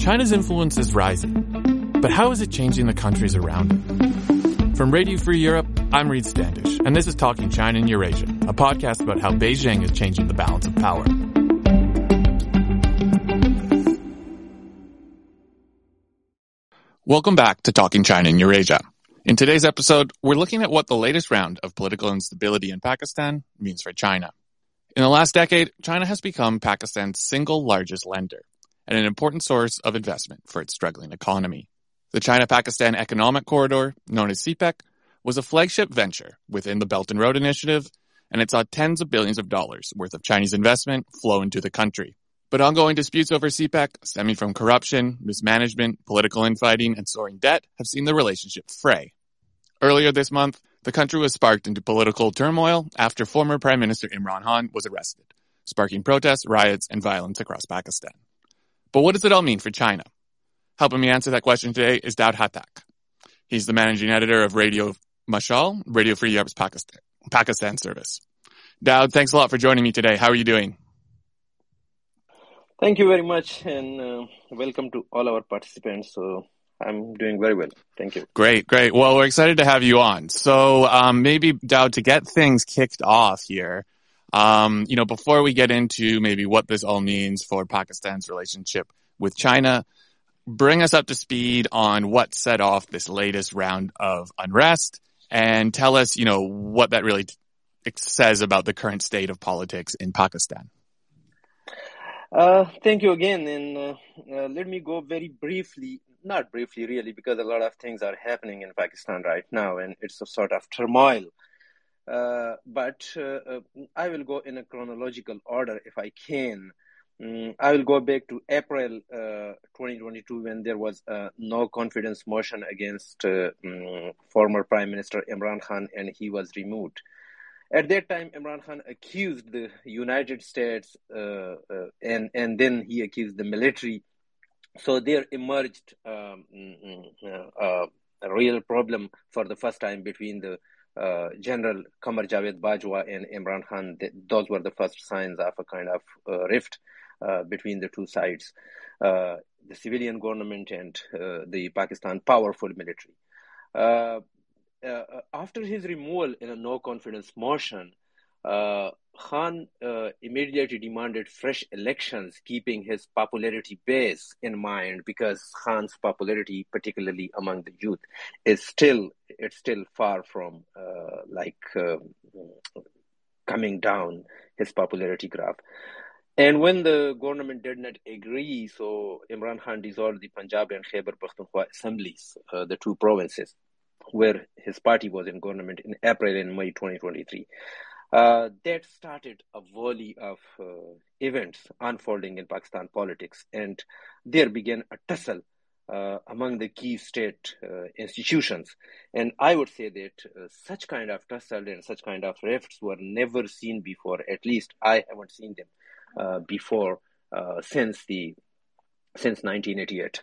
China's influence is rising, but how is it changing the countries around it? From Radio Free Europe, I'm Reed Standish, and this is Talking China and Eurasia, a podcast about how Beijing is changing the balance of power. Welcome back to Talking China and Eurasia. In today's episode, we're looking at what the latest round of political instability in Pakistan means for China. In the last decade, China has become Pakistan's single largest lender and an important source of investment for its struggling economy. The China-Pakistan Economic Corridor, known as CPEC, was a flagship venture within the Belt and Road Initiative, and it saw tens of billions of dollars worth of Chinese investment flow into the country. But ongoing disputes over CPEC, stemming from corruption, mismanagement, political infighting, and soaring debt, have seen the relationship fray. Earlier this month, the country was sparked into political turmoil after former Prime Minister Imran Khan was arrested, sparking protests, riots, and violence across Pakistan. But what does it all mean for China? Helping me answer that question today is Daud Hatak. He's the managing editor of Radio Mashal, Radio Free Europe's Pakistan service. Daud, thanks a lot for joining me today. How are you doing? Thank you very much, and welcome to all our participants. So I'm doing very well. Thank you. Great. Well, we're excited to have you on. So maybe, Daud, to get things kicked off here, before we get into maybe what this all means for Pakistan's relationship with China, bring us up to speed on what set off this latest round of unrest and tell us, what that really says about the current state of politics in Pakistan. Thank you again, and let me go very briefly, not briefly really, because a lot of things are happening in Pakistan right now, and it's a sort of turmoil. But I will go in a chronological order if I can. I will go back to April 2022 when there was a no confidence motion against former Prime Minister Imran Khan, and he was removed. At that time, Imran Khan accused the United States and then he accused the military. So there emerged a real problem for the first time between the General Qamar Javed Bajwa and Imran Khan. Those were the first signs of a kind of rift between the two sides, the civilian government and the Pakistan powerful military. After his removal in a no-confidence motion, Khan immediately demanded fresh elections, keeping his popularity base in mind, because Khan's popularity, particularly among the youth, it's still far from coming down his popularity graph. And when the government did not agree, so Imran Khan dissolved the Punjab and Khyber Pakhtunkhwa assemblies, the two provinces, where his party was in government in April and May 2023. That started a volley of events unfolding in Pakistan politics, and there began a tussle among the key state institutions. And I would say that such kind of tussle and such kind of rifts were never seen before. At least I haven't seen them before since 1988.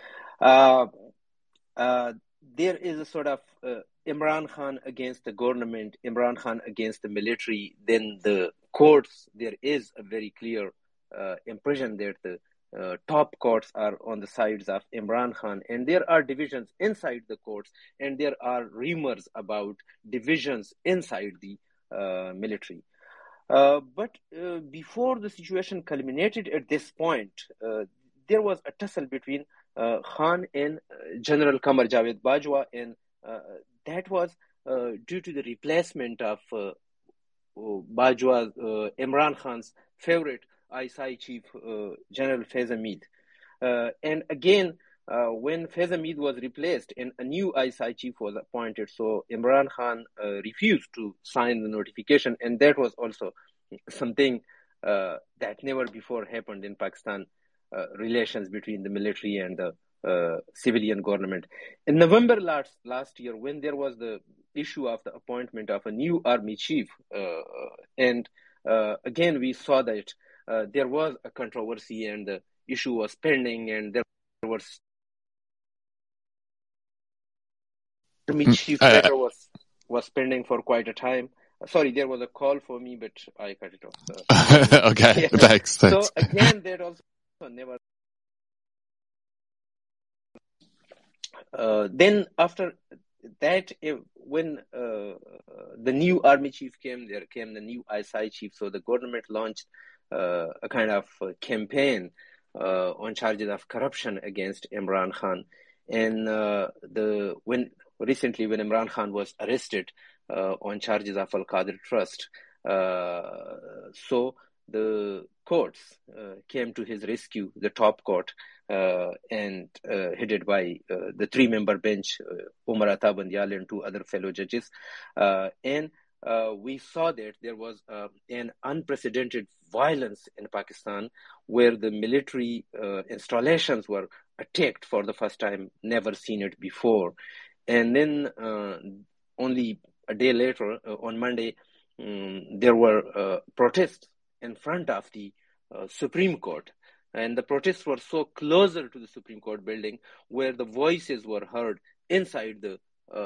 There is a sort of Imran Khan against the government, Imran Khan against the military, then the courts. There is a very clear impression that the top courts are on the sides of Imran Khan, and there are divisions inside the courts, and there are rumors about divisions inside the military. But before the situation culminated at this point, there was a tussle between Khan and General Qamar Javed Bajwa, and that was due to the replacement of Bajwa, Imran Khan's favorite ISI chief, General Faiz Hamid. And again, when Faiz Hamid was replaced and a new ISI chief was appointed, so Imran Khan refused to sign the notification, and that was also something that never before happened in Pakistan. Relations between the military and the civilian government. In November last year, when there was the issue of the appointment of a new army chief, and again we saw that there was a controversy and the issue was pending, and there was army chief letter was pending for quite a time. Sorry, there was a call for me, but I cut it off. Okay, yeah. Thanks. So again, there also never Then after that, when the new army chief came, there came the new ISI chief. So the government launched a kind of campaign on charges of corruption against Imran Khan. And when Imran Khan was arrested on charges of Al-Qadr Trust, so the courts came to his rescue, the top court, and headed by the three-member bench, Umar Ata Bandial and two other fellow judges. And we saw that there was an unprecedented violence in Pakistan where the military installations were attacked for the first time, never seen it before. And then only a day later, on Monday, there were protests in front of the Supreme Court. And the protests were so closer to the Supreme Court building where the voices were heard inside the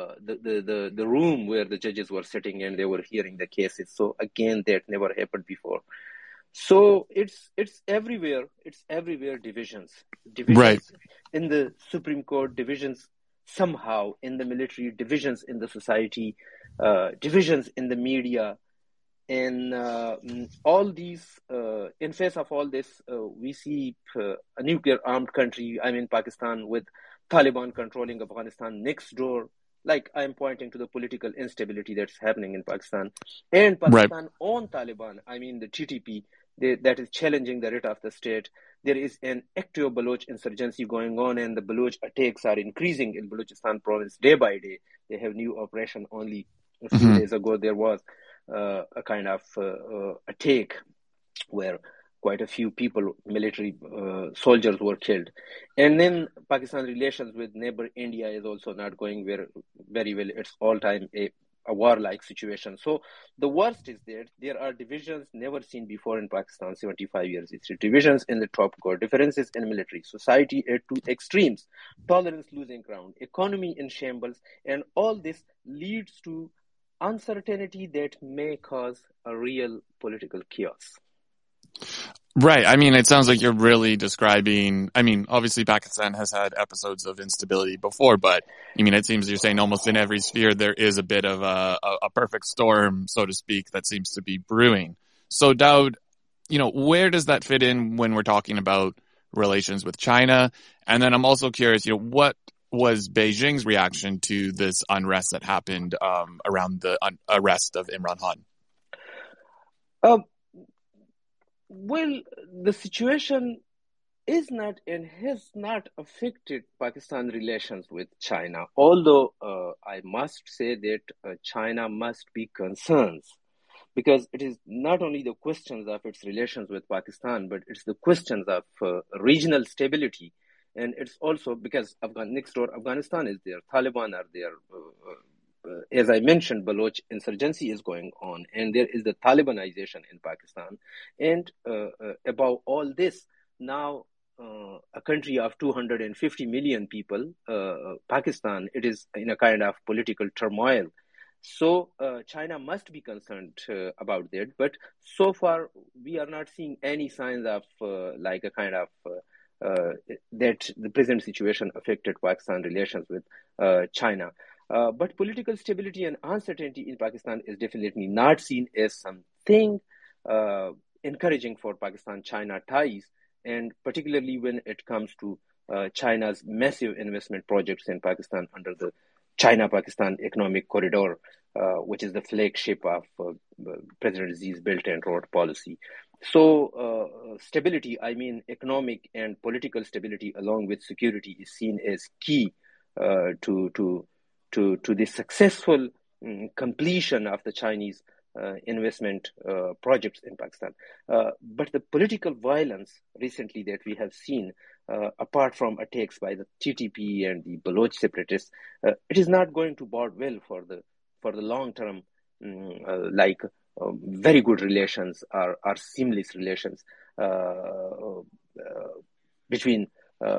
room where the judges were sitting and they were hearing the cases. So again, that never happened before. So it's everywhere. It's everywhere divisions Right. in the Supreme Court, divisions somehow in the military, divisions in the society, divisions in the media. And all these, in face of all this, we see a nuclear armed country, Pakistan, with Taliban controlling Afghanistan next door. Like I'm pointing to the political instability that's happening in Pakistan. And Pakistan on Taliban, the TTP, that is challenging the writ of the state. There is an active Baloch insurgency going on, and the Baloch attacks are increasing in Balochistan province day by day. They have new operation. Only a few days ago, there was a kind of attack where quite a few people, military soldiers, were killed. And then Pakistan relations with neighbor India is also not going very well. It's all-time a warlike situation. So the worst is that there are divisions never seen before in Pakistan, 75 years. It's divisions in the top court, differences in military, society at two extremes, tolerance losing ground, economy in shambles, and all this leads to uncertainty that may cause a real political chaos. Right. It sounds like you're really describing, obviously Pakistan has had episodes of instability before, but it seems you're saying almost in every sphere there is a bit of a perfect storm, so to speak, that seems to be brewing. So Daud, where does that fit in when we're talking about relations with China? And then I'm also curious, what was Beijing's reaction to this unrest that happened around the arrest of Imran Khan? Well, the situation is not and has not affected Pakistan relations with China, although I must say that China must be concerned, because it is not only the questions of its relations with Pakistan, but it's the questions of regional stability. And it's also because next door Afghanistan is there, Taliban are there. As I mentioned, Baloch insurgency is going on, and there is the Talibanization in Pakistan. And above all this, now a country of 250 million people, Pakistan, it is in a kind of political turmoil. So China must be concerned about that. But so far, we are not seeing any signs of like a kind of that the present situation affected Pakistan relations with China. But political stability and uncertainty in Pakistan is definitely not seen as something encouraging for Pakistan-China ties, and particularly when it comes to China's massive investment projects in Pakistan under the China-Pakistan Economic Corridor, which is the flagship of President Xi's Belt and Road policy. So stability, economic and political stability along with security is seen as key to the successful completion of the Chinese investment projects in Pakistan. But the political violence recently that we have seen, apart from attacks by the TTP and the Baloch separatists, it is not going to bode well for the long term, very good relations or seamless relations between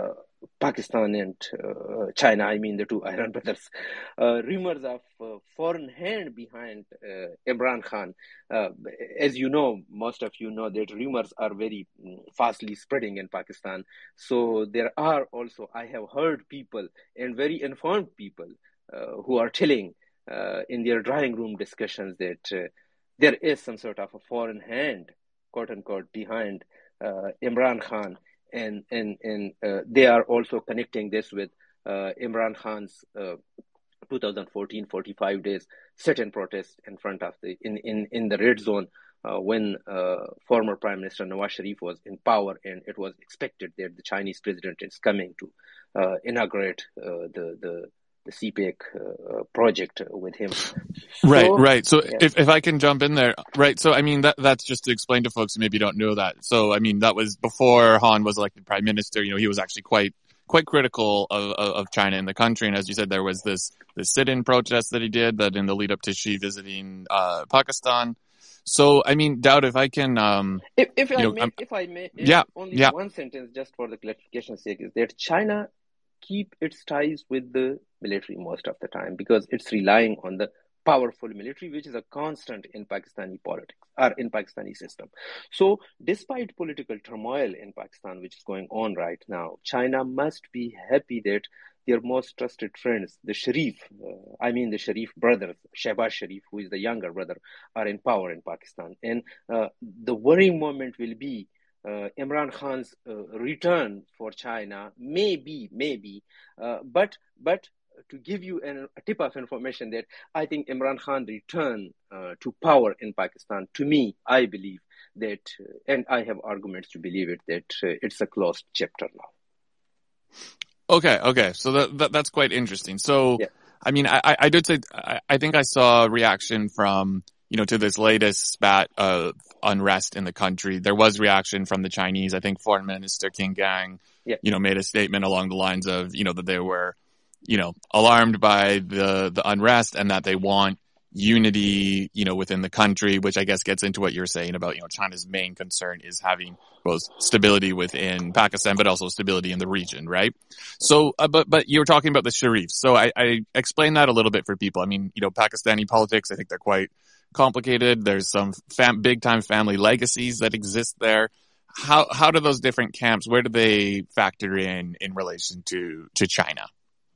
Pakistan and China, I mean the two Iran brothers, rumors of foreign hand behind Imran Khan. As you know, most of you know that rumors are very fastly spreading in Pakistan. So there are also, I have heard people and very informed people who are telling in their drawing room discussions that there is some sort of a foreign hand, quote unquote, behind Imran Khan. And they are also connecting this with Imran Khan's 2014 45 days sit-in protest in front of in the red zone when former Prime Minister Nawaz Sharif was in power, and it was expected that the Chinese president is coming to inaugurate the CPEC project with him. Right. So yeah. if I can jump in there, right. So I mean that's just to explain to folks who maybe don't know that. So I mean that was before Han was elected prime minister. You know, he was actually quite critical of China in the country, and as you said, there was this sit-in protest that he did that in the lead up to Xi visiting Pakistan. So I mean, Daud, if I can, if I may, one sentence just for the clarification's sake is that China keep its ties with the military most of the time because it's relying on the powerful military, which is a constant in Pakistani politics or in Pakistani system. So despite political turmoil in Pakistan, which is going on right now, China must be happy that their most trusted friends, the Sharif brothers, Shehbaz Sharif, who is the younger brother, are in power in Pakistan. And the worrying moment will be Imran Khan's return for China, maybe, but to give you a tip of information that I think Imran Khan return to power in Pakistan, to me, I believe that, and I have arguments to believe it, that it's a closed chapter now. Okay. So that's quite interesting. So, yeah. I mean, I did say, I think I saw a reaction from, to this latest spat of unrest in the country. There was reaction from the Chinese. I think Foreign Minister Qin Gang, made a statement along the lines of, that they were, alarmed by the unrest and that they want unity, within the country, which I guess gets into what you're saying about, China's main concern is having both stability within Pakistan, but also stability in the region, right? So, but you were talking about the Sharifs. So I explained that a little bit for people. I mean, Pakistani politics, I think they're quite complicated. There's some big time family legacies that exist there. How do those different camps, where do they factor in relation to China?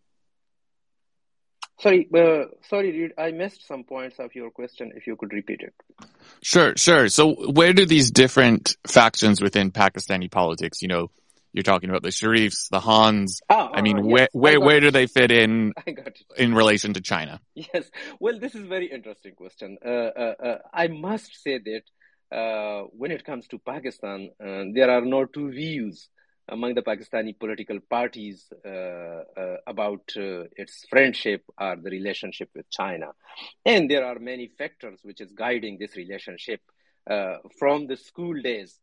Sorry, Reed, I missed some points of your question. If you could repeat it. Sure. So where do these different factions within Pakistani politics, you're talking about the Sharifs, the Hans, where do they fit in relation to China? Yes. Well, this is a very interesting question. I must say that when it comes to Pakistan, there are no two views among the Pakistani political parties about its friendship or the relationship with China. And there are many factors which is guiding this relationship. From the school days,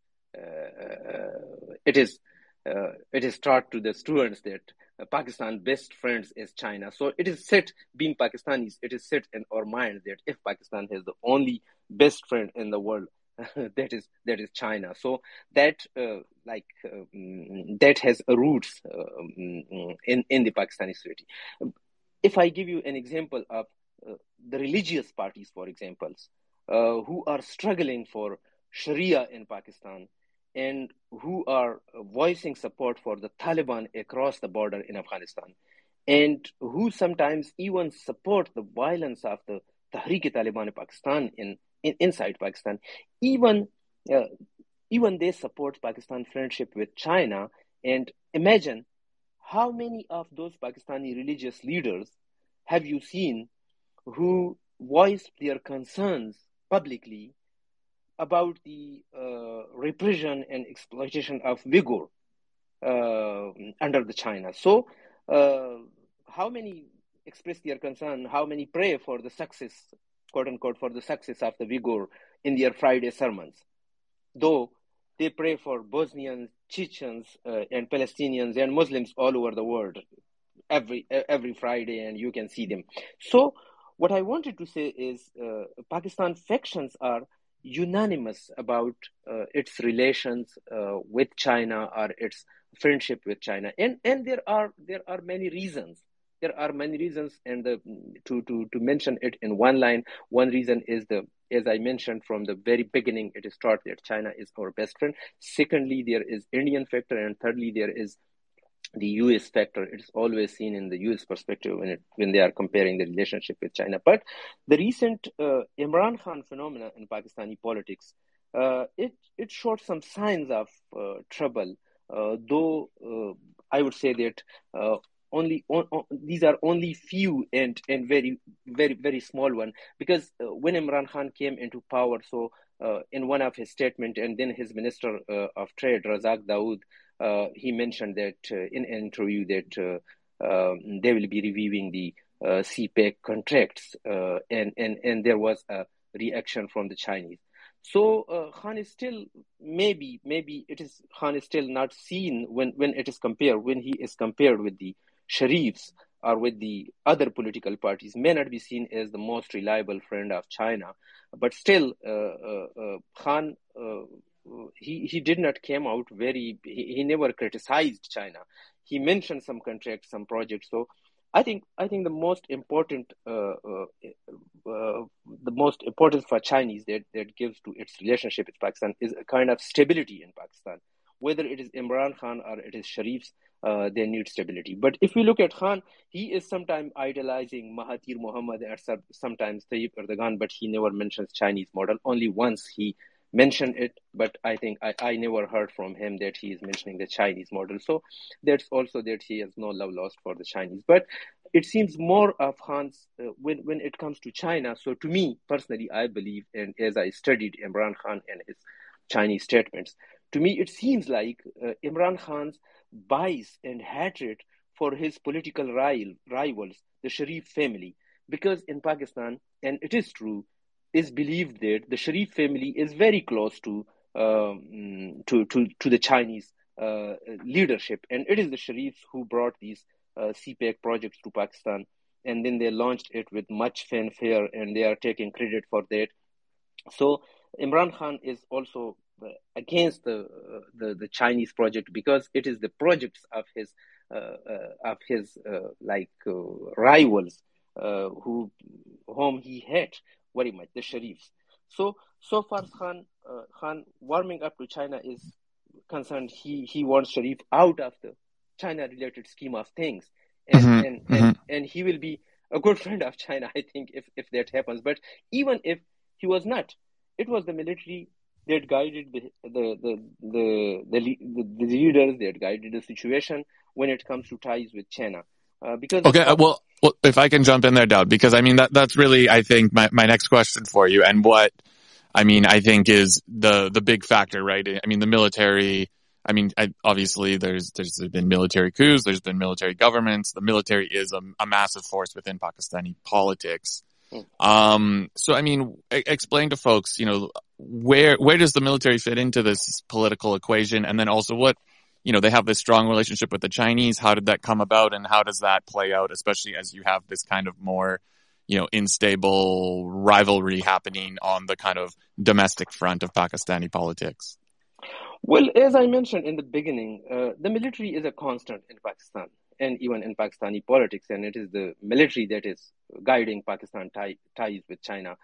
it is taught to the students that Pakistan's best friends is China. So it is set, being Pakistanis, it is set in our mind that if Pakistan has the only best friend in the world, that is China. So that that has roots in the Pakistani society. If I give you an example of the religious parties, for example, who are struggling for Sharia in Pakistan and who are voicing support for the Taliban across the border in Afghanistan, and who sometimes even support the violence of the Tehreek-e-Taliban in Pakistan inside Pakistan, even they support Pakistan friendship with China. And imagine how many of those Pakistani religious leaders have you seen who voiced their concerns publicly about the repression and exploitation of Uyghur under the China. So how many express their concern, how many pray for the success, quote unquote, for the success of the Uyghur in their Friday sermons, though they pray for Bosnians, Chechens, and Palestinians and Muslims all over the world every Friday, and you can see them. So what I wanted to say is Pakistan factions are unanimous about its relations with China or its friendship with China, and there are many reasons. There are many reasons, and to mention it in one line, one reason is as I mentioned from the very beginning, it starts that China is our best friend. Secondly, there is Indian factor, and thirdly, there is the US factor. It's always seen in the US perspective when they are comparing the relationship with China. But the recent Imran Khan phenomena in Pakistani politics, it showed some signs of trouble, though I would say that these are only few and very very small one, because when Imran Khan came into power, so in one of his statement, and then his Minister of Trade Razak Dawood, he mentioned that in an interview that they will be reviewing the CPEC contracts, and there was a reaction from the Chinese. So Khan is still maybe Khan is still not seen when it is compared, when he is compared with the Sharifs or with the other political parties, may not be seen as the most reliable friend of China. But still, Khan, he did not came out he never criticized China. He mentioned some contracts, some projects. So I think the most important for Chinese that gives to its relationship with Pakistan is a kind of stability in Pakistan. Whether it is Imran Khan or it is Sharifs, they need stability. But if we look at Khan, he is sometimes idolizing Mahathir Mohamad or sometimes Tayyip Erdogan, but he never mentions Chinese model. Only once he mentioned it, but I think I never heard from him that he is mentioning the Chinese model. So that's also that he has no love lost for the Chinese. But it seems more of Khan's when it comes to China. So to me personally, I believe, and as I studied Imran Khan and his Chinese statements, to me it seems like Imran Khan's bias and hatred for his political rivals, the Sharif family, because in Pakistan, and it is true, is believed that the Sharif family is very close to the Chinese leadership, and it is the Sharifs who brought these CPEC projects to Pakistan, and then they launched it with much fanfare, and they are taking credit for that. So Imran Khan is also against the Chinese project, because it is the projects of his rivals whom he hates very much, the Sharifs. So far Khan warming up to China is concerned. He wants Sharif out of the China related scheme of things, and he will be a good friend of China, I think, if that happens. But even if he was not, it was the military that guided the leaders, that guided the situation when it comes to ties with China. Well, if I can jump in there, Daud, because I mean that's really, I think, my next question for you, and what I mean I think is the big factor, right? I mean the military. I mean, obviously there's been military coups, there's been military governments. The military is a massive force within Pakistani politics. So I mean, explain to folks, where does the military fit into this political equation, and then also what, they have this strong relationship with the Chinese. How did that come about, and how does that play out, especially as you have this kind of more, unstable rivalry happening on the kind of domestic front of Pakistani politics? Well, as I mentioned in the beginning, the military is a constant in Pakistan and even in Pakistani politics, and it is the military that is guiding Pakistan ties with China.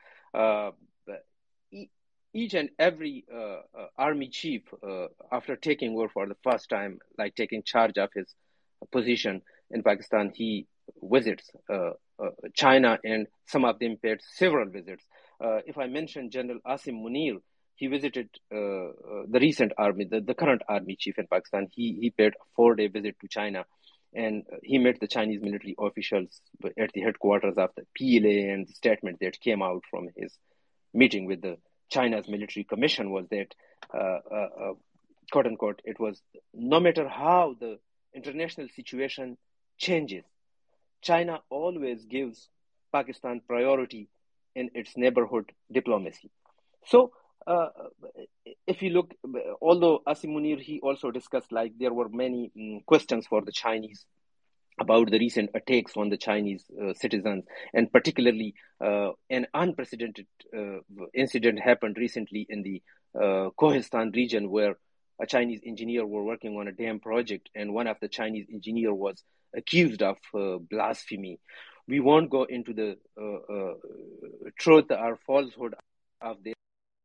Each and every army chief, after taking over for the first time, like taking charge of his position in Pakistan, he visits China, and some of them paid several visits. If I mention General Asim Munir, he visited the recent army, the current army chief in Pakistan. He paid a 4-day visit to China, and he met the Chinese military officials at the headquarters of the PLA, and the statement that came out from his meeting with the China's military commission was that, quote unquote, it was, no matter how the international situation changes, China always gives Pakistan priority in its neighborhood diplomacy. So, if you look, although Asim Munir, he also discussed, there were many questions for the Chinese about the recent attacks on the Chinese citizens, and particularly an unprecedented incident happened recently in the Kohistan region, where a Chinese engineer were working on a dam project, and one of the Chinese engineer was accused of blasphemy. We won't go into the truth or falsehood of their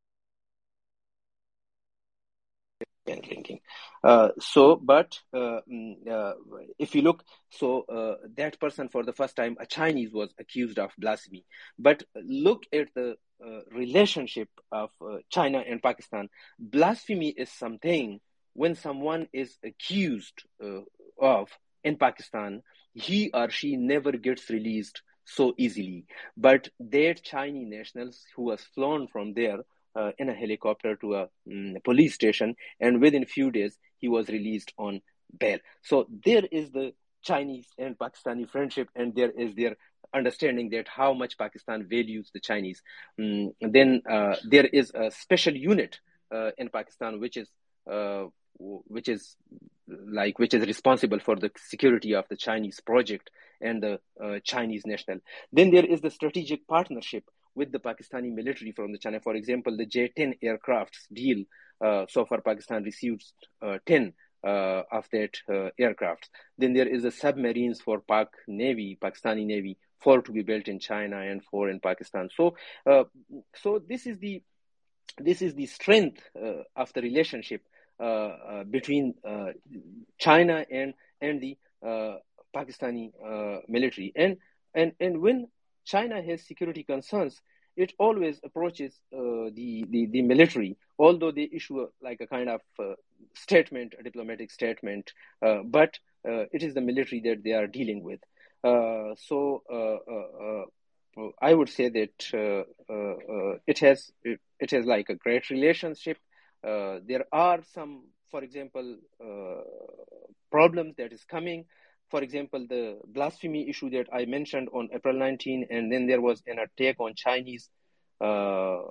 drinking. If you look, that person for the first time, a Chinese, was accused of blasphemy. But look at the relationship of China and Pakistan. Blasphemy is something when someone is accused of in Pakistan, he or she never gets released so easily. But that Chinese nationals who was flown from there in a helicopter to a police station, and within a few days he was released on bail. So there is the Chinese and Pakistani friendship, and there is their understanding that how much Pakistan values the Chinese. Then there is a special unit in Pakistan which is responsible for the security of the Chinese project and the Chinese national. Then there is the strategic partnership with the Pakistani military from the China. For example, the J-10 aircrafts deal. So far, Pakistan received 10 of that aircraft. Then there is the submarines for Pakistani Navy, 4 to be built in China and 4 in Pakistan. So this is the strength of the relationship between China and the Pakistani military. And when China has security concerns, it always approaches the military, although they issue a kind of statement, a diplomatic statement, but it is the military that they are dealing with. I would say that it has like a great relationship. There are some, for example, problems that is coming. For example, the blasphemy issue that I mentioned on April 19, and then there was an attack on Chinese on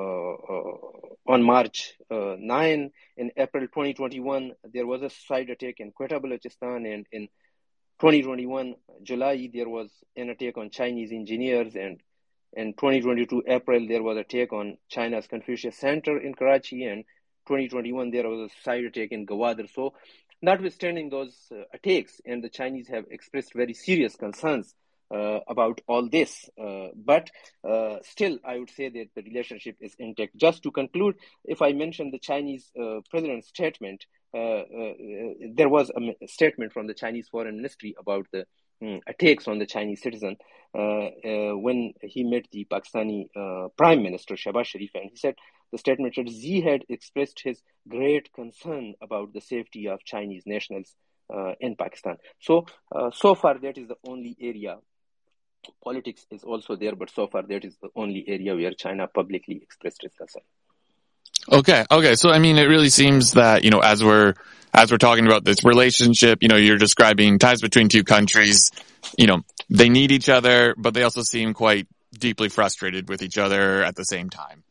March 9. In April 2021, there was a suicide attack in Quetta, Balochistan, and in 2021, July, there was an attack on Chinese engineers, and in 2022, April, there was an attack on China's Confucius Center in Karachi, and 2021, there was a suicide attack in Gwadar. So, notwithstanding those attacks, and the Chinese have expressed very serious concerns about all this, but still, I would say that the relationship is intact. Just to conclude, if I mention the Chinese president's statement, there was a statement from the Chinese Foreign Ministry about the attacks on the Chinese citizen when he met the Pakistani Prime Minister Shehbaz Sharif, and he said, the statement said, Xi had expressed his great concern about the safety of Chinese nationals in Pakistan. So far, that is the only area. Politics is also there, but so far, that is the only area where China publicly expressed its concern. Okay. So, I mean, it really seems that, as we're talking about this relationship, you're describing ties between two countries, they need each other, but they also seem quite deeply frustrated with each other at the same time.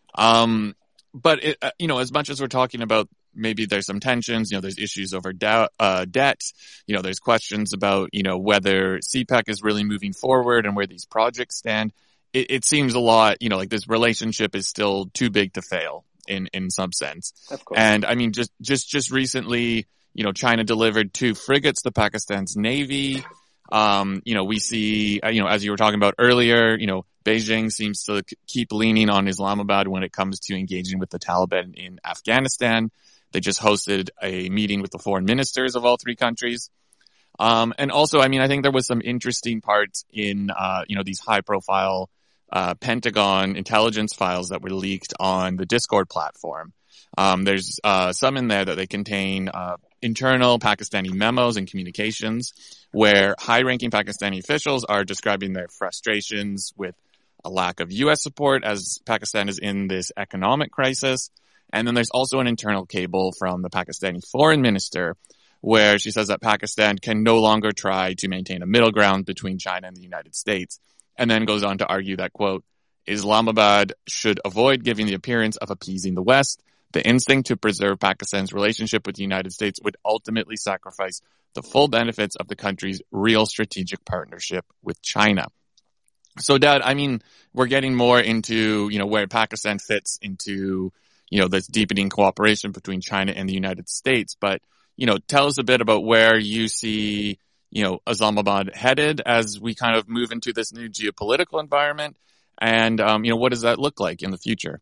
But as much as we're talking about maybe there's some tensions, there's issues over debt, there's questions about, whether CPEC is really moving forward and where these projects stand. It seems a lot, like this relationship is still too big to fail in some sense. Of course. And I mean, just recently, China delivered 2 frigates to Pakistan's Navy. We see, as you were talking about earlier, Beijing seems to keep leaning on Islamabad when it comes to engaging with the Taliban in Afghanistan. They just hosted a meeting with the foreign ministers of all 3 countries. And also, I mean, I think there was some interesting parts in, these high profile, Pentagon intelligence files that were leaked on the Discord platform. There's, some in there that they contain, internal Pakistani memos and communications where high-ranking Pakistani officials are describing their frustrations with a lack of U.S. support as Pakistan is in this economic crisis. And then there's also an internal cable from the Pakistani foreign minister where she says that Pakistan can no longer try to maintain a middle ground between China and the United States, and then goes on to argue that, quote, Islamabad should avoid giving the appearance of appeasing the West. The instinct to preserve Pakistan's relationship with the United States would ultimately sacrifice the full benefits of the country's real strategic partnership with China. So, Dad, I mean, we're getting more into, where Pakistan fits into, this deepening cooperation between China and the United States. But, tell us a bit about where you see, Islamabad headed as we kind of move into this new geopolitical environment. And, what does that look like in the future?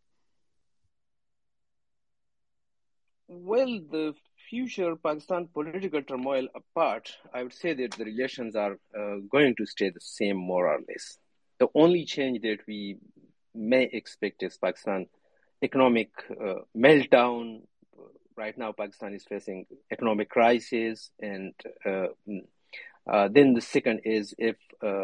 Well, the future Pakistan political turmoil apart, I would say that the relations are going to stay the same more or less. The only change that we may expect is Pakistan economic meltdown. Right now, Pakistan is facing economic crisis, and then the second is if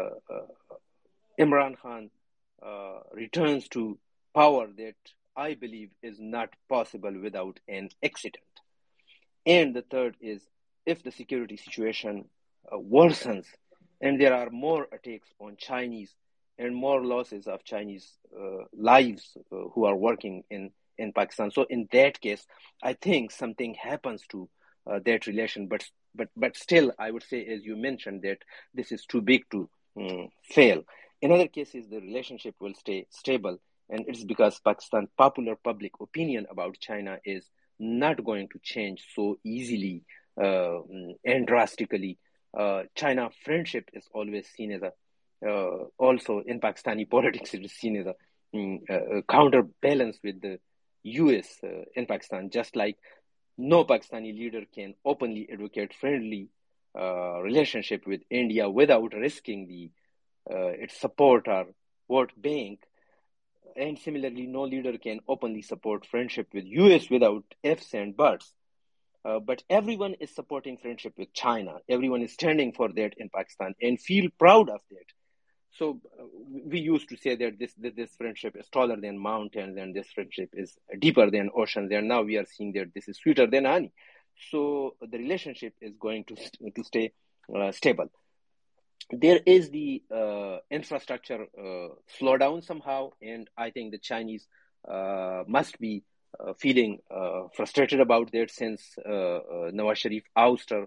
Imran Khan returns to power, that I believe is not possible without an accident. And the third is if the security situation worsens and there are more attacks on Chinese and more losses of Chinese lives who are working in Pakistan. So in that case, I think something happens to that relation. But still, I would say, as you mentioned, that this is too big to fail. In other cases, the relationship will stay stable. And it's because Pakistan popular public opinion about China is not going to change so easily and drastically. China friendship is always seen as also in Pakistani politics, it is seen as a counterbalance with the US in Pakistan, just like no Pakistani leader can openly advocate friendly relationship with India without risking its support or vote bank. And similarly, no leader can openly support friendship with US without ifs and buts. But everyone is supporting friendship with China. Everyone is standing for that in Pakistan and feel proud of that. So we used to say that this friendship is taller than mountains and this friendship is deeper than oceans. And now we are seeing that this is sweeter than honey. So the relationship is going to stay stable. There is the infrastructure slowdown somehow, and I think the Chinese must be feeling frustrated about that since Nawaz Sharif ouster,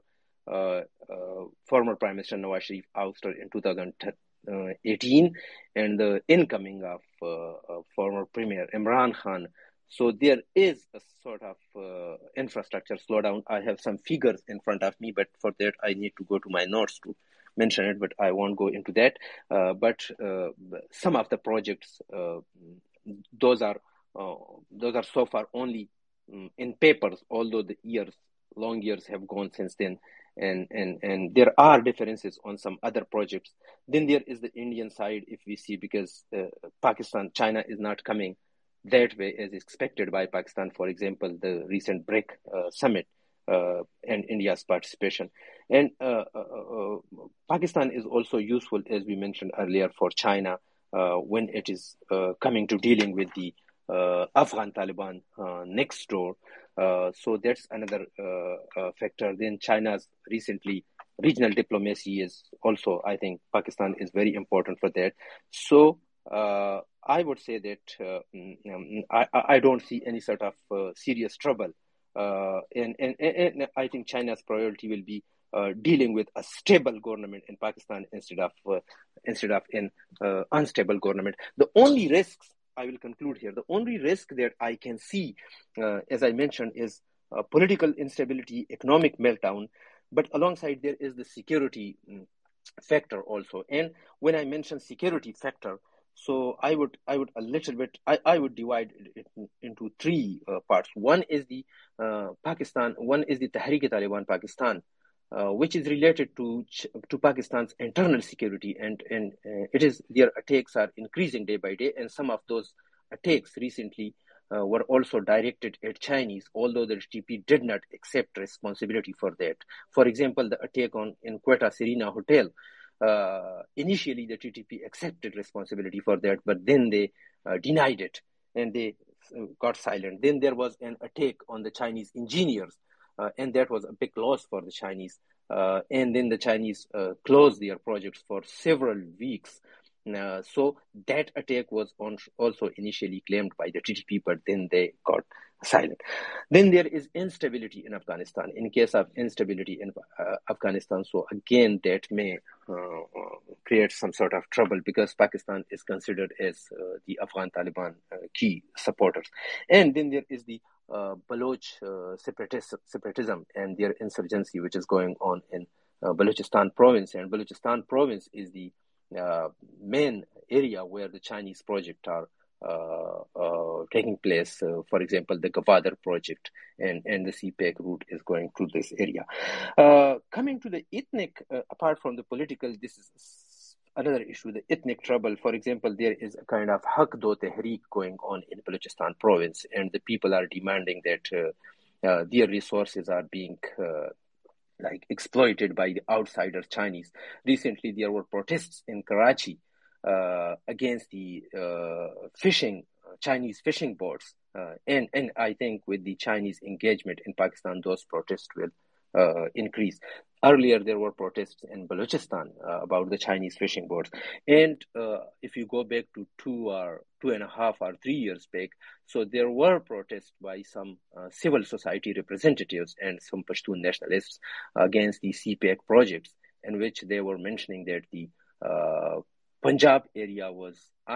former Prime Minister Nawaz Sharif ouster in 2018, and the incoming of former Premier Imran Khan. So there is a sort of infrastructure slowdown. I have some figures in front of me, but for that I need to go to my notes to mention it, but I won't go into that. But some of the projects, those are so far only in papers, although the long years have gone since then. And there are differences on some other projects. Then there is the Indian side, if we see, because China is not coming that way as expected by Pakistan. For example, the recent BRIC summit and India's participation. And Pakistan is also useful, as we mentioned earlier, for China when it is coming to dealing with the Afghan Taliban next door. So that's another factor. Then China's recently regional diplomacy is also, I think, Pakistan is very important for that. So I would say that I don't see any sort of serious trouble. And I think China's priority will be dealing with a stable government in Pakistan instead of an unstable government. The only risks, I will conclude here, the only risk that I can see, as I mentioned, is political instability, economic meltdown, but alongside there is the security factor also. And when I mention security factor, so I would a little bit, I would divide it into three parts. One is the Tehreek-e-Taliban Pakistan, which is related to Pakistan's internal security, and it is their attacks are increasing day by day, and some of those attacks recently were also directed at Chinese, although the TTP did not accept responsibility for that. For example, the attack in Quetta Serena Hotel. Initially, the TTP accepted responsibility for that, but then they denied it and they got silent. Then there was an attack on the Chinese engineers, and that was a big loss for the Chinese. And then the Chinese closed their projects for several weeks. So that attack was also initially claimed by the TTP, but then they got silent. Then there is instability in Afghanistan. In case of instability in Afghanistan, so again that may create some sort of trouble because Pakistan is considered as the Afghan Taliban key supporters. And then there is the Baloch separatism and their insurgency, which is going on in Balochistan province. And Balochistan province is the main area where the Chinese projects are taking place. For example, the Gwadar project and the CPEC route is going through this area. Coming to the ethnic, apart from the political, this is another issue, the ethnic trouble. For example, there is a kind of Haq Do Tehreek going on in Balochistan province, and the people are demanding that their resources are being exploited by the outsider Chinese. Recently, there were protests in Karachi against the Chinese fishing boats. And I think with the Chinese engagement in Pakistan, those protests will increase. Earlier, there were protests in Balochistan about the Chinese fishing boats. And if you go back to 2.5 or 3 years back, so there were protests by some civil society representatives and some Pashtun nationalists against the CPEC projects, in which they were mentioning that the Punjab area was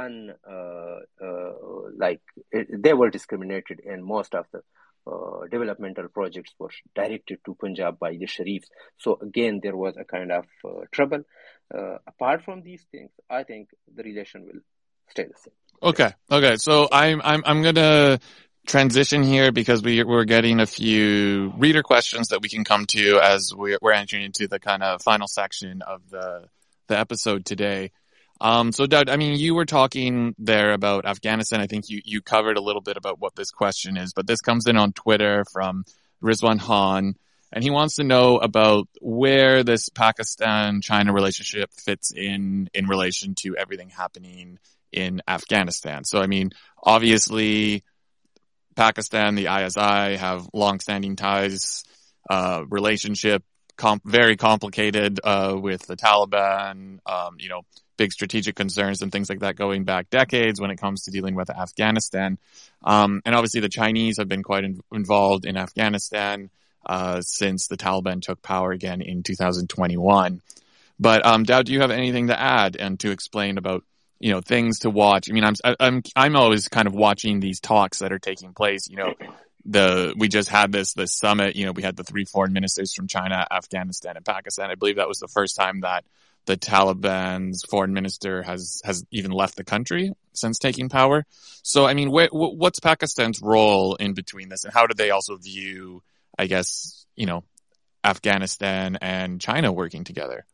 they were discriminated, and most of the developmental projects were directed to Punjab by the Sharifs. So again, there was a kind of trouble. Apart from these things, I think the relation will stay the same. Okay. So I'm gonna transition here because we're getting a few reader questions that we can come to as we're entering into the kind of final section of the episode today. So Daud, I mean, you were talking there about Afghanistan. I think you covered a little bit about what this question is, but this comes in on Twitter from Rizwan Khan, and he wants to know about where this Pakistan-China relationship fits in relation to everything happening in Afghanistan. So, I mean, obviously, Pakistan, the ISI have long-standing ties, relationship, very complicated with the Taliban, big strategic concerns and things like that going back decades when it comes to dealing with Afghanistan. And obviously the Chinese have been quite involved in Afghanistan since the Taliban took power again in 2021. But Daud, do you have anything to add and to explain about things to watch? I mean, I'm always kind of watching these talks that are taking place. We just had this summit. We had the 3 foreign ministers from China, Afghanistan, and Pakistan. I believe that was the first time that the Taliban's foreign minister has even left the country since taking power. So, I mean, what's Pakistan's role in between this, and how do they also view, I guess, Afghanistan and China working together?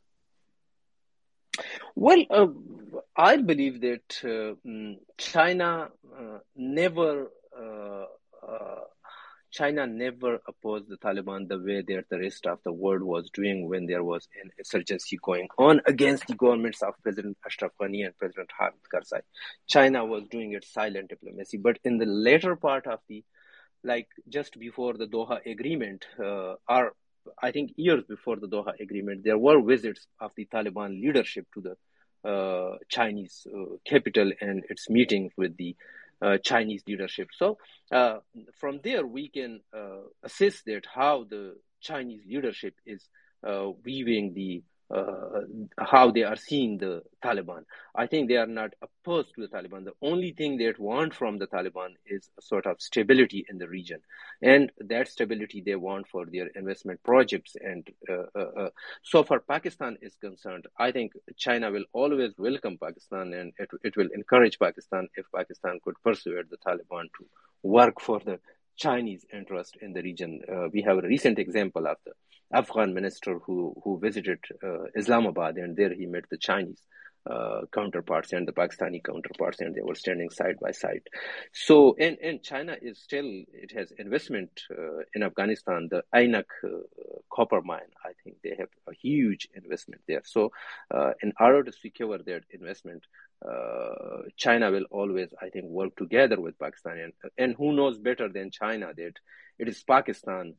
Well, I believe that China never opposed the Taliban the way that the rest of the world was doing when there was an insurgency going on against the governments of President Ashraf Ghani and President Hamid Karzai. China was doing its silent diplomacy. But in the later part of just before the Doha Agreement, or I think years before the Doha Agreement, there were visits of the Taliban leadership to the Chinese capital and its meetings with the Chinese leadership. So from there, we can assess that how the Chinese leadership is viewing how they are seeing the Taliban. I think they are not opposed to the Taliban. The only thing they want from the Taliban is a sort of stability in the region. And that stability they want for their investment projects. And so far Pakistan is concerned, I think China will always welcome Pakistan, and it will encourage Pakistan if Pakistan could persuade the Taliban to work for the Chinese interest in the region. We have a recent example of the Afghan minister who visited Islamabad, and there he met the Chinese counterparts and the Pakistani counterparts, and they were standing side by side. So, and China is still, it has investment in Afghanistan, the Ainak copper mine. I think they have a huge investment there. So, in order to secure their investment, China will always, I think, work together with Pakistan. And who knows better than China that it is Pakistan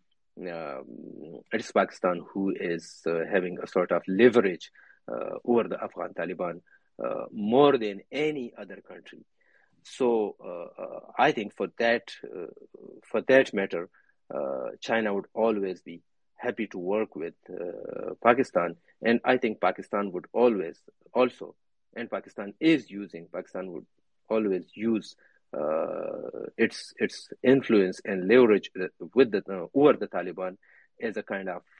who is having a sort of leverage over the Afghan Taliban more than any other country. So I think for that matter, China would always be happy to work with Pakistan, and I think Pakistan would always also, and Pakistan would always use its influence and leverage with over the Taliban as a kind of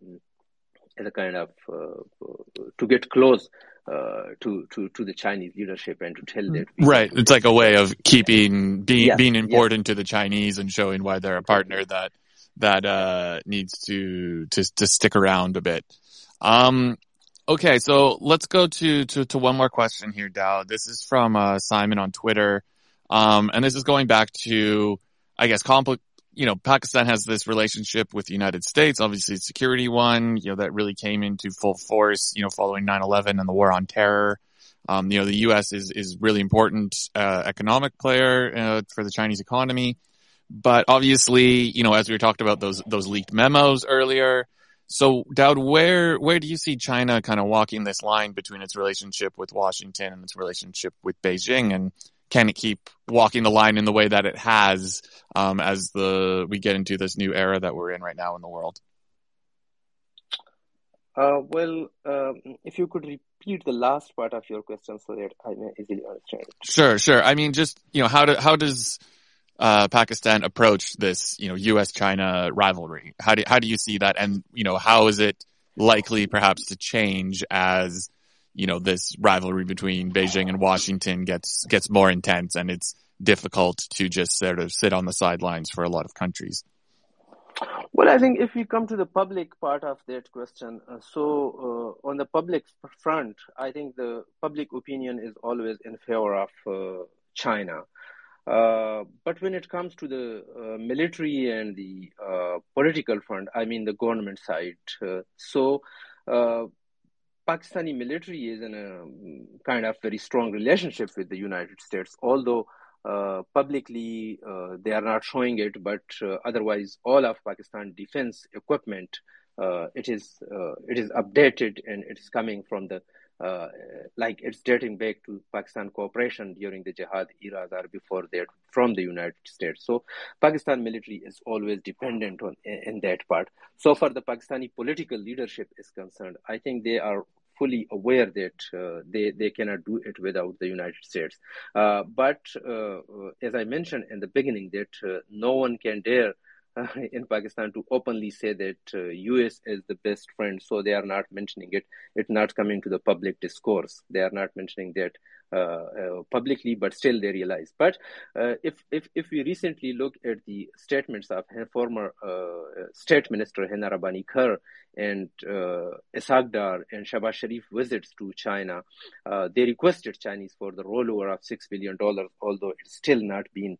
to get close to the Chinese leadership and to tell that right. It's like a way of keeping being important to the Chinese and showing why they're a partner that needs to stick around a bit. Okay, so let's go to one more question here, Dao. This is from Simon on Twitter, and this is going back to, I guess, Pakistan has this relationship with the United States, obviously a security one, that really came into full force, following 9/11 and the war on terror. The U.S. is really important economic player for the Chinese economy, but obviously, as we talked about those leaked memos earlier. So, Daud, where do you see China kind of walking this line between its relationship with Washington and its relationship with Beijing, and can it keep walking the line in the way that it has as we get into this new era that we're in right now in the world? If you could repeat the last part of your question so that I may easily understand it. Sure. I mean, just, how does Pakistan approach this, U.S.-China rivalry? How do you see that? And, how is it likely perhaps to change as, this rivalry between Beijing and Washington gets more intense and it's difficult to just sort of sit on the sidelines for a lot of countries? Well, I think if we come to the public part of that question, on the public front, I think the public opinion is always in favor of China. But when it comes to the military and the political front, I mean the government side, Pakistani military is in a kind of very strong relationship with the United States, although publicly they are not showing it, but otherwise all of Pakistan defense equipment it is updated and it is coming from the it's dating back to Pakistan cooperation during the Jihad era or before that from the United States. So Pakistan military is always dependent on in that part. So far the Pakistani political leadership is concerned, I think they are fully aware that they cannot do it without the United States. But as I mentioned in the beginning, that no one can dare in Pakistan to openly say that US is the best friend, so they are not mentioning it. It's not coming to the public discourse. They are not mentioning that publicly, but still they realize. But if we recently look at the statements of former State Minister Hina Rabbani Kar and Ishaq Dar and Shahbaz Sharif visits to China, they requested Chinese for the rollover of $6 billion, although it's still not been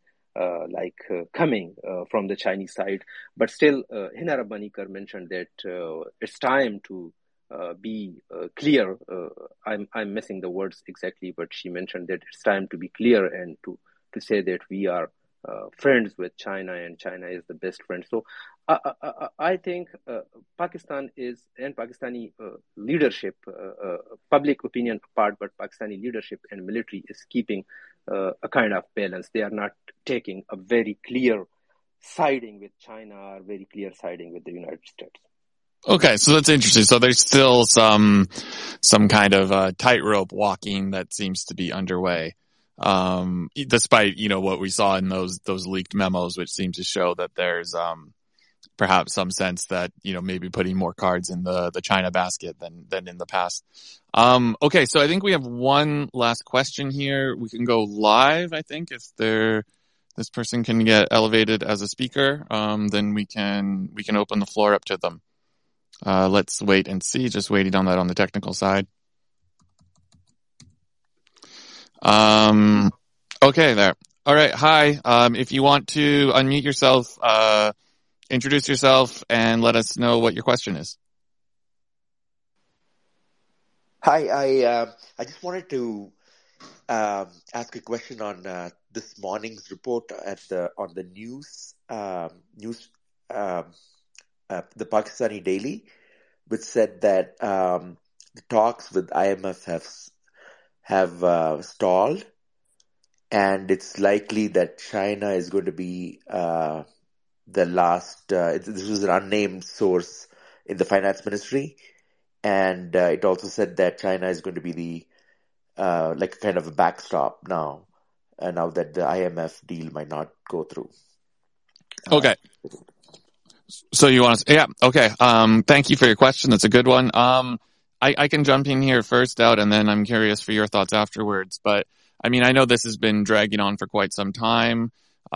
coming from the Chinese side. But still, Hina Rabbani Kar mentioned that it's time to be clear. I'm missing the words exactly, but she mentioned that it's time to be clear and to say that we are friends with China and China is the best friend. So I think Pakistan is, and Pakistani leadership, public opinion apart, but Pakistani leadership and military is keeping a kind of balance. They are not taking a very clear siding with China or very clear siding with the United States. Okay, so that's interesting. So there's still some kind of tightrope walking that seems to be underway, despite what we saw in those leaked memos, which seem to show that there's perhaps some sense that maybe putting more cards in the China basket than in the past. Okay, so I think we have one last question here. We can go live, I think, if this person can get elevated as a speaker, then we can open the floor up to them. Let's wait and see. Just waiting on that on the technical side. Okay, there. All right. Hi. If you want to unmute yourself, introduce yourself and let us know what your question is. Hi. I just wanted to ask a question on this morning's report on the news. The Pakistani Daily, which said that the talks with IMF have stalled, and it's likely that China is going to be the last. This was an unnamed source in the finance ministry, and it also said that China is going to be the like kind of a backstop now, now that the IMF deal might not go through. Okay. So you want to? Yeah. Okay. Thank you for your question. That's a good one. I can jump in here first out, and then I'm curious for your thoughts afterwards. But I mean, I know this has been dragging on for quite some time.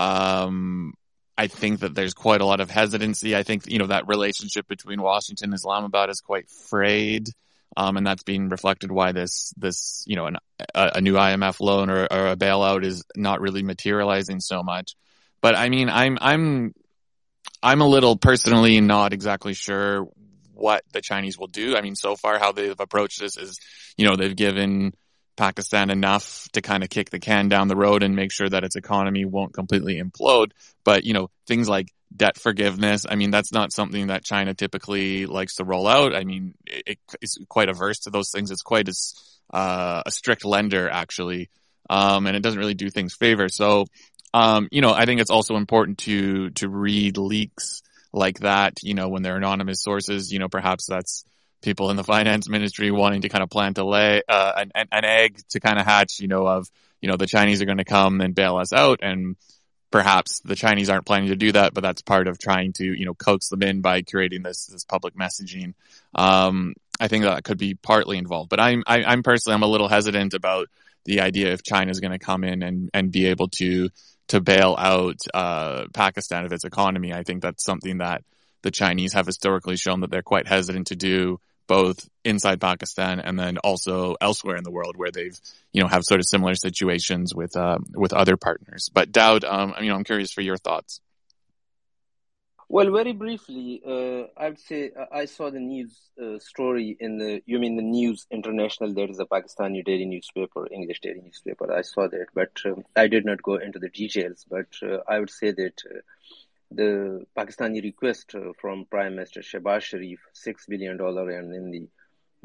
I think that there's quite a lot of hesitancy. I think, that relationship between Washington and Islamabad is quite frayed. And that's being reflected why this, a new IMF loan or a bailout is not really materializing so much. But I mean, I'm a little personally not exactly sure what the Chinese will do. I mean, so far how they've approached this is, they've given Pakistan enough to kind of kick the can down the road and make sure that its economy won't completely implode. But, things like debt forgiveness, I mean, that's not something that China typically likes to roll out. I mean, it is quite averse to those things. It's quite a strict lender, actually. And it doesn't really do things favor. So, I think it's also important to read leaks like that, when they're anonymous sources, perhaps that's people in the finance ministry wanting to kind of plant an egg to kind of hatch, of, the Chinese are going to come and bail us out. And perhaps the Chinese aren't planning to do that, but that's part of trying to, coax them in by creating this public messaging. I think that could be partly involved, but I'm personally, I'm a little hesitant about the idea if China's going to come in and be able to bail out Pakistan of its economy. I think that's something that the Chinese have historically shown that they're quite hesitant to do, both inside Pakistan and then also elsewhere in the world where they've, have sort of similar situations with other partners. But Daud, I'm curious for your thoughts. Well, very briefly, I would say I saw the news story you mean the News International, that is a Pakistani daily newspaper, English daily newspaper. I saw that, but I did not go into the details. But I would say that the Pakistani request from Prime Minister Shehbaz Sharif, $6 billion, and in the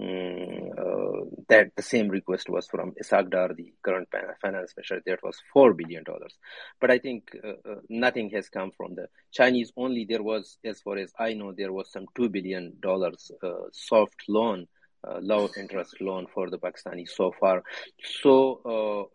that the same request was from Ishaq Dar, the current finance minister, that was $4 billion. But I think nothing has come from the Chinese. Only there was, as far as I know, there was some $2 billion soft loan, low interest loan for the Pakistanis so far. So,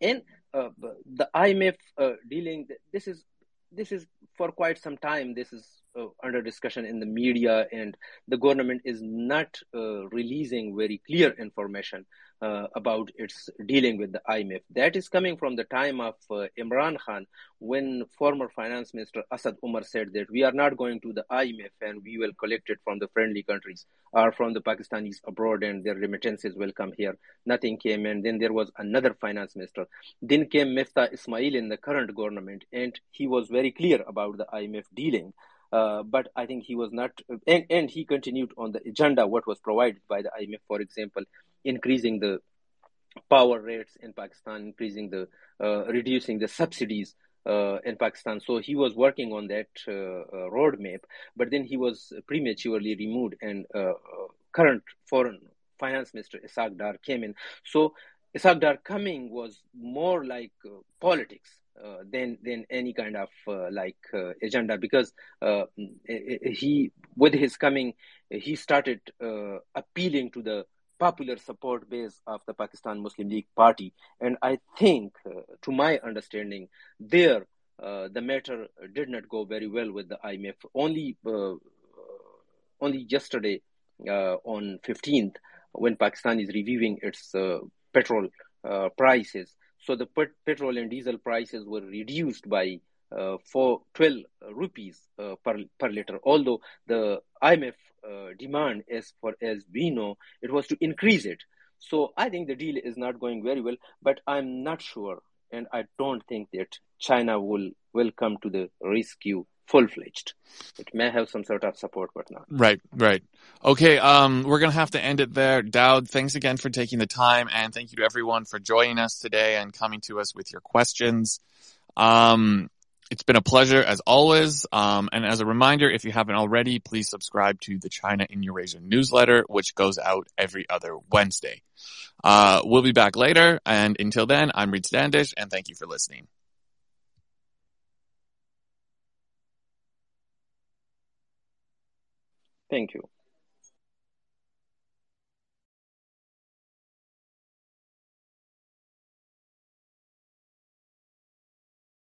the IMF dealing, this is for quite some time. This is under discussion in the media, and the government is not releasing very clear information about its dealing with the IMF. That is coming from the time of Imran Khan, when former finance minister Asad Umar said that we are not going to the IMF and we will collect it from the friendly countries or from the Pakistanis abroad, and their remittances will come here. Nothing came, and then there was another finance minister. Then came Miftah Ismail in the current government, and he was very clear about the IMF dealing. But I think he was not, and he continued on the agenda what was provided by the IMF, for example, increasing the power rates in Pakistan, reducing the subsidies in Pakistan. So he was working on that roadmap, but then he was prematurely removed, and current foreign finance minister Ishaq Dar came in. So Ishaq Dar coming was more like politics than any kind of agenda, because he, with his coming, he started appealing to the popular support base of the Pakistan Muslim League Party. And I think, to my understanding, the matter did not go very well with the IMF. Only yesterday, on 15th, when Pakistan is reviewing its petrol prices, so the petrol and diesel prices were reduced by 12 rupees per liter. Although the IMF demand, as we know, it was to increase it. So I think the deal is not going very well, but I'm not sure, and I don't think that China will come to the rescue full-fledged. It may have some sort of support, but not. Right. Okay, we're going to have to end it there. Daud, thanks again for taking the time, and thank you to everyone for joining us today and coming to us with your questions. It's been a pleasure as always. And as a reminder, if you haven't already, please subscribe to the China in Eurasia newsletter, which goes out every other Wednesday. We'll be back later. And until then, I'm Reed Standish, and thank you for listening. Thank you.